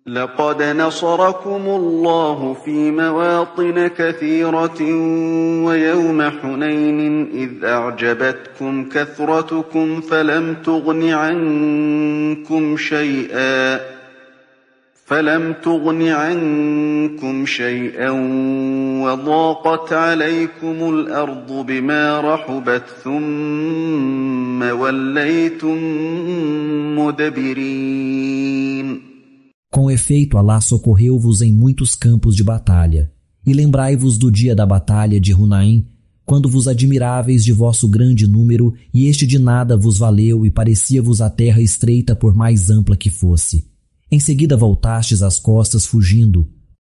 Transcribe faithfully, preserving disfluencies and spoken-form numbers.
لقد نصركم الله في مواطن كثيرة ويوم حنين إذ أعجبتكم كثرتكم فلم تغن عنكم شيئا فلم تغن عنكم شيئا وضاقت عليكم الأرض بما رحبت ثم وليتم مدبرين. Com efeito, Alá socorreu-vos em muitos campos de batalha. E lembrai-vos do dia da batalha de Hunaim, quando vos admiráveis de vosso grande número, e este de nada vos valeu, e parecia-vos a terra estreita por mais ampla que fosse. Em seguida voltastes as costas fugindo,